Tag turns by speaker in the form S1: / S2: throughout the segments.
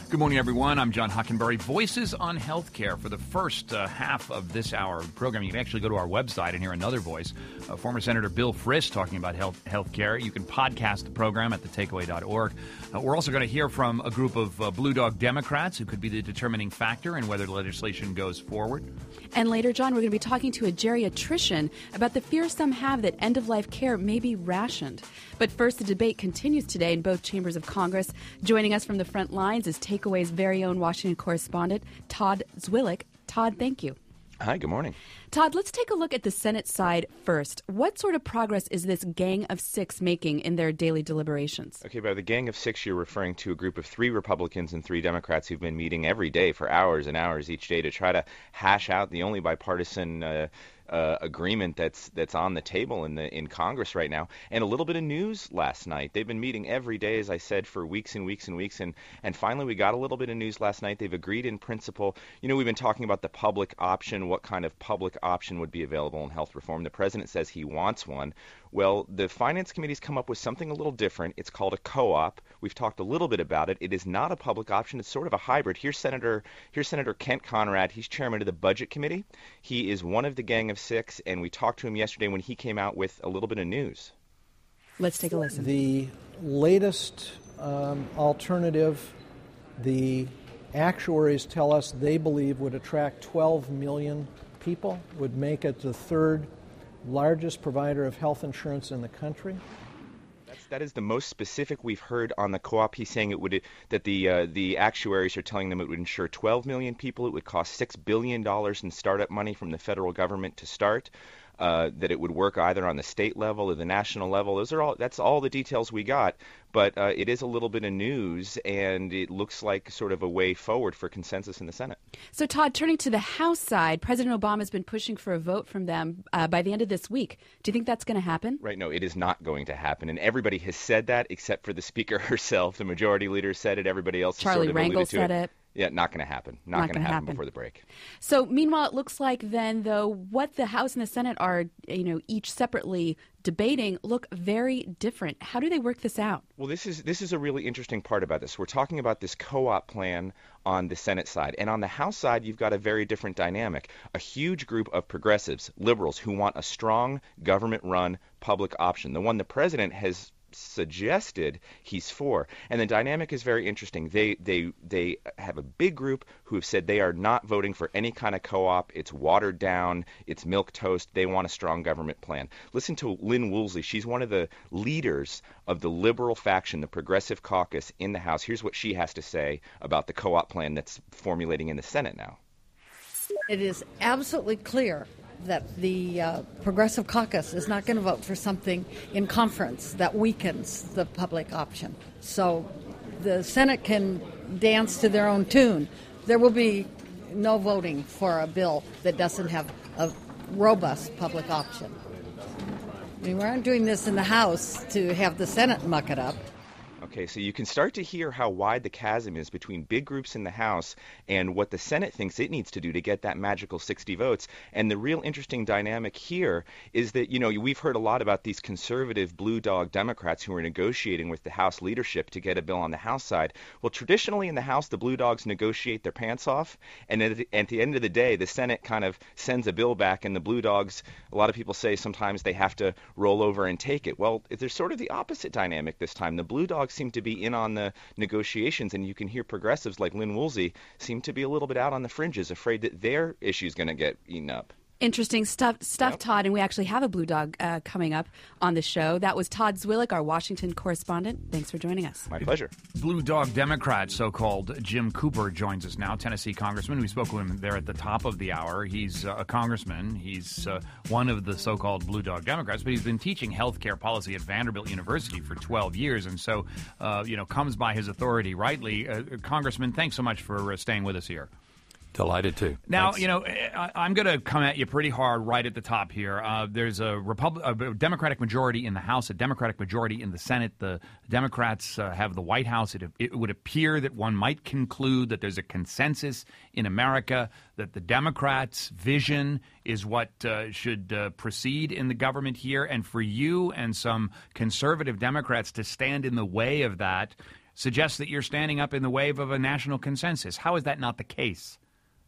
S1: Good morning, everyone. I'm John Hockenberry. Voices on Healthcare. For the first half of this hour program, you can actually go to our website and hear another voice. Former Senator Bill Frist talking about healthcare. You can podcast the program at thetakeaway.org. We're also going to hear from a group of Blue Dog Democrats who could be the determining factor in whether the legislation goes forward.
S2: And later, John, we're going to be talking to a geriatrician about the fear some have that end-of-life care may be rationed. But first, the debate continues today in both chambers of Congress. Joining us from the front lines is Takeaway's very own Washington correspondent, Todd Zwillich. Todd, thank you.
S3: Hi, good morning.
S2: Todd, let's take a look at the Senate side first. What sort of progress is this Gang of Six making in their daily deliberations?
S3: Okay, by the Gang of Six, you're referring to a group of 3 Republicans and 3 Democrats who've been meeting every day for hours and hours each day to try to hash out the only bipartisan agreement that's on the table in Congress right now. And a little bit of news last night. They've been meeting every day, as I said, for weeks and weeks and weeks. And finally, we got a little bit of news last night. They've agreed in principle. You know, we've been talking about the public option, what kind of public option would be available in health reform. The president says he wants one. Well, the Finance Committee's come up with something a little different. It's called a co-op. We've talked a little bit about it. It is not a public option. It's sort of a hybrid. Here's Senator Kent Conrad. He's chairman of the Budget Committee. He is one of the Gang of Six, and we talked to him yesterday when he came out with a little bit of news.
S2: Let's take a listen.
S4: The latest alternative, the actuaries tell us they believe would attract 12 million people, would make it the third largest provider of health insurance in the country.
S3: That is the most specific we've heard on the co-op. He's saying that the actuaries are telling them it would insure 12 million people. It would cost $6 billion in startup money from the federal government to start. That it would work either on the state level or the national level. That's all the details we got. But it is a little bit of news, and it looks like sort of a way forward for consensus in the Senate.
S2: So, Todd, turning to the House side, President Obama has been pushing for a vote from them by the end of this week. Do you think that's going to happen?
S3: Right. No, it is not going to happen. And everybody has said that except for the Speaker herself. The majority leader said it. Everybody else has sort of alluded to it.
S2: Charlie Rangel said it.
S3: Yeah, not going to happen. Not going to happen before the break.
S2: So, meanwhile, it looks like then, though, what the House and the Senate are, each separately debating look very different. How do they work this out?
S3: Well, this is a really interesting part about this. We're talking about this co-op plan on the Senate side. And on the House side, you've got a very different dynamic. A huge group of progressives, liberals, who want a strong government-run public option, the one the president has suggested he's for. And the dynamic is very interesting. They have a big group who have said they are not voting for any kind of co-op. It's watered down. It's milquetoast. They want a strong government plan. Listen to Lynn Woolsey. She's one of the leaders of the liberal faction, the Progressive Caucus in the House. Here's what she has to say about the co-op plan that's formulating in the Senate now.
S5: It is absolutely clear that the Progressive Caucus is not going to vote for something in conference that weakens the public option. So the Senate can dance to their own tune. There will be no voting for a bill that doesn't have a robust public option. I mean, we aren't doing this in the House to have the Senate muck it up.
S3: Okay, so you can start to hear how wide the chasm is between big groups in the House and what the Senate thinks it needs to do to get that magical 60 votes. And the real interesting dynamic here is that, we've heard a lot about these conservative blue dog Democrats who are negotiating with the House leadership to get a bill on the House side. Well, traditionally in the House, the blue dogs negotiate their pants off. And at the end of the day, the Senate kind of sends a bill back, and the blue dogs, a lot of people say sometimes they have to roll over and take it. Well, there's sort of the opposite dynamic this time. The blue dogs seem to be in on the negotiations, and you can hear progressives like Lynn Woolsey seem to be a little bit out on the fringes, afraid that their issue is going to get eaten up.
S2: Interesting stuff, yep. Todd, and we actually have a blue dog coming up on the show. That was Todd Zwillich, our Washington correspondent. Thanks for joining us.
S3: My pleasure.
S1: Blue dog Democrat, so-called Jim Cooper, joins us now, Tennessee congressman. We spoke with him there at the top of the hour. He's a congressman. He's one of the so-called blue dog Democrats, but he's been teaching healthcare policy at Vanderbilt University for 12 years, and so, comes by his authority rightly. Congressman, thanks so much for staying with us here.
S6: Delighted to.
S1: Now,
S6: Thanks.
S1: I'm going to come at you pretty hard right at the top here. There's a Democratic majority in the House, a Democratic majority in the Senate. The Democrats have the White House. It would appear that one might conclude that there's a consensus in America that the Democrats' vision is what should proceed in the government here. And for you and some conservative Democrats to stand in the way of that suggests that you're standing up in the wave of a national consensus. How is that not the case?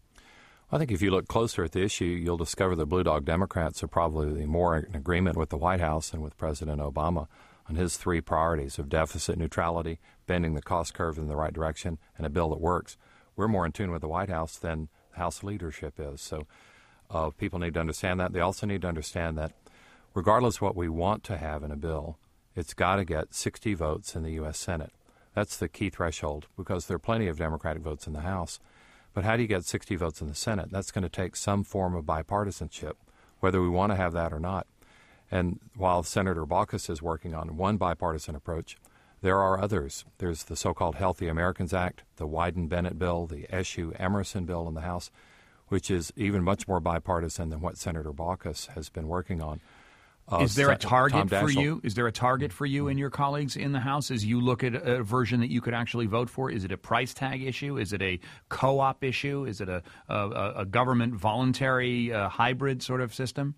S6: I think if you look closer at the issue, you'll discover the Blue Dog Democrats are probably more in agreement with the White House and with President Obama on his three priorities of deficit neutrality, bending the cost curve in the right direction, and a bill that works. We're more in tune with the White House than the House leadership is. So people need to understand that. They also need to understand that regardless of what we want to have in a bill, it's got to get 60 votes in the U.S. Senate. That's the key threshold because there are plenty of Democratic votes in the House. But how do you get 60 votes in the Senate? That's going to take some form of bipartisanship, whether we want to have that or not. And while Senator Baucus is working on one bipartisan approach, there are others. There's the so-called Healthy Americans Act, the Wyden-Bennett bill, the Eshoo-Emerson bill in the House, which is even much more bipartisan than what Senator Baucus has been working on.
S1: Is there a target for you? Is there a target for you and your colleagues in the House as you look at a version that you could actually vote for? Is it a price tag issue? Is it a co-op issue? Is it a government voluntary hybrid sort of system?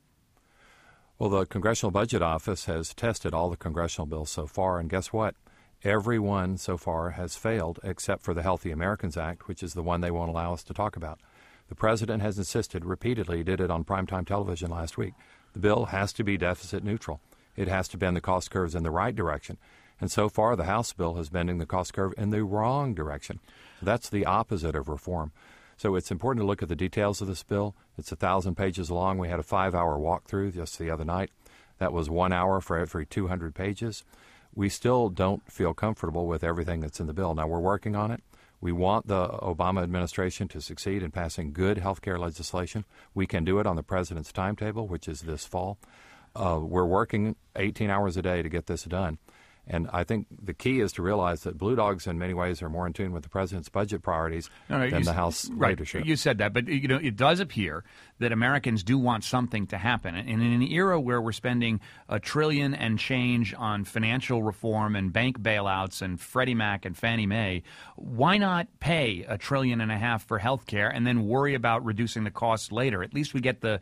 S6: Well, the Congressional Budget Office has tested all the congressional bills so far, and guess what? Every one so far has failed except for the Healthy Americans Act, which is the one they won't allow us to talk about. The president has insisted repeatedly, he did it on primetime television last week, the bill has to be deficit neutral. It has to bend the cost curves in the right direction. And so far, the House bill is bending the cost curve in the wrong direction. That's the opposite of reform. So it's important to look at the details of this bill. It's 1,000 pages long. We had a 5-hour walkthrough just the other night. That was 1 hour for every 200 pages. We still don't feel comfortable with everything that's in the bill. Now, we're working on it. We want the Obama administration to succeed in passing good health care legislation. We can do it on the president's timetable, which is this fall. We're working 18 hours a day to get this done. And I think the key is to realize that Blue Dogs in many ways are more in tune with the president's budget priorities than the House leadership.
S1: You said that, but it does appear that Americans do want something to happen. And in an era where we're spending $1 trillion and change on financial reform and bank bailouts and Freddie Mac and Fannie Mae, why not pay $1.5 trillion for health care and then worry about reducing the costs later? At least we get the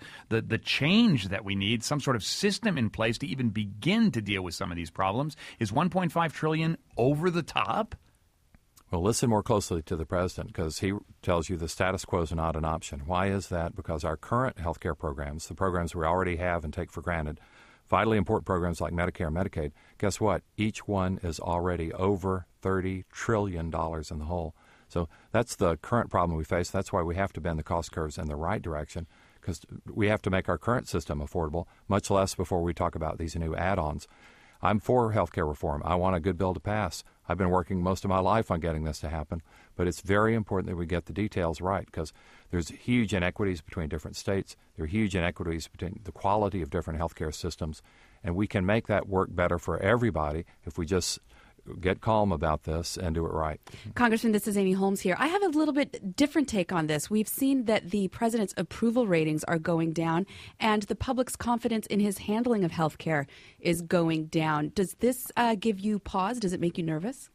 S1: change that we need, some sort of system in place to even begin to deal with some of these problems. Is $1.5 trillion over the top?
S6: Well, listen more closely to the president because he tells you the status quo is not an option. Why is that? Because our current health care programs, the programs we already have and take for granted, vitally important programs like Medicare and Medicaid, guess what? Each one is already over $30 trillion in the hole. So that's the current problem we face. That's why we have to bend the cost curves in the right direction because we have to make our current system affordable, much less before we talk about these new add-ons. I'm for health care reform. I want a good bill to pass. I've been working most of my life on getting this to happen, but it's very important that we get the details right because there's huge inequities between different states. There are huge inequities between the quality of different health care systems, and we can make that work better for everybody if we just get calm about this and do it right.
S2: Congressman, this is Amy Holmes here. I have a little bit different take on this. We've seen that the president's approval ratings are going down and the public's confidence in his handling of health care is going down. Does this give you pause? Does it make you nervous?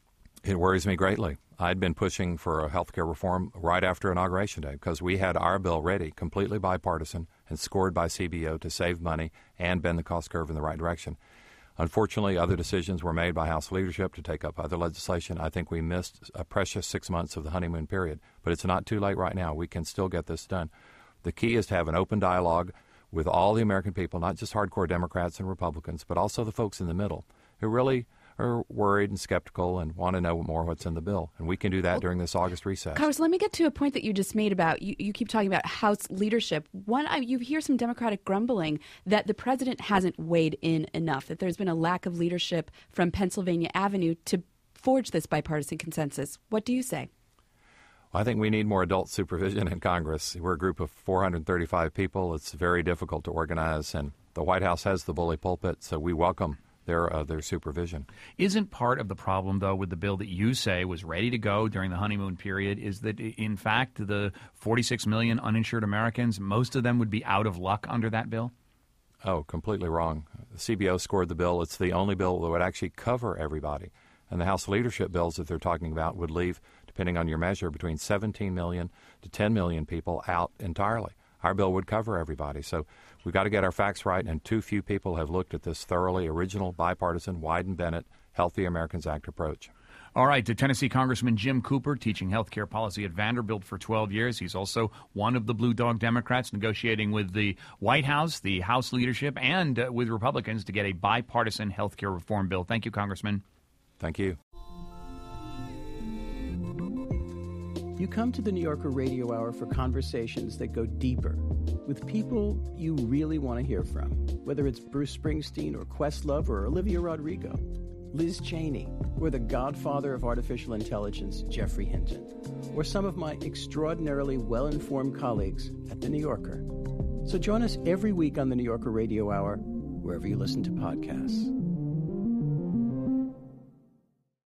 S6: It worries me greatly. I'd been pushing for a health care reform right after Inauguration Day because we had our bill ready, completely bipartisan and scored by CBO to save money and bend the cost curve in the right direction. Unfortunately, other decisions were made by House leadership to take up other legislation. I think we missed a precious 6 months of the honeymoon period, but it's not too late right now. We can still get this done. The key is to have an open dialogue with all the American people, not just hardcore Democrats and Republicans, but also the folks in the middle who really are worried and skeptical and want to know more what's in the bill. And we can do that during this August recess.
S2: Congress, let me get to a point that you just made about, you keep talking about House leadership. You hear some Democratic grumbling that the president hasn't weighed in enough, that there's been a lack of leadership from Pennsylvania Avenue to forge this bipartisan consensus. What do you say?
S6: I think we need more adult supervision in Congress. We're a group of 435 people. It's very difficult to organize, and the White House has the bully pulpit, so we welcome their supervision.
S1: Isn't part of the problem, though, with the bill that you say was ready to go during the honeymoon period is that, in fact, the 46 million uninsured Americans, most of them would be out of luck under that bill?
S6: Oh, completely wrong. The CBO scored the bill. It's the only bill that would actually cover everybody. And the House leadership bills that they're talking about would leave, depending on your measure, between 17 million to 10 million people out entirely. Our bill would cover everybody. So we've got to get our facts right, and too few people have looked at this thoroughly original, bipartisan, Wyden-Bennett, Healthy Americans Act approach.
S1: All right, to Tennessee Congressman Jim Cooper, teaching health care policy at Vanderbilt for 12 years. He's also one of the Blue Dog Democrats negotiating with the White House, the House leadership, and with Republicans to get a bipartisan health care reform bill. Thank you, Congressman.
S6: Thank you.
S7: You come to the New Yorker Radio Hour for conversations that go deeper with people you really want to hear from, whether it's Bruce Springsteen or Questlove or Olivia Rodrigo, Liz Cheney, or the godfather of artificial intelligence, Geoffrey Hinton, or some of my extraordinarily well-informed colleagues at The New Yorker. So join us every week on the New Yorker Radio Hour, wherever you listen to podcasts.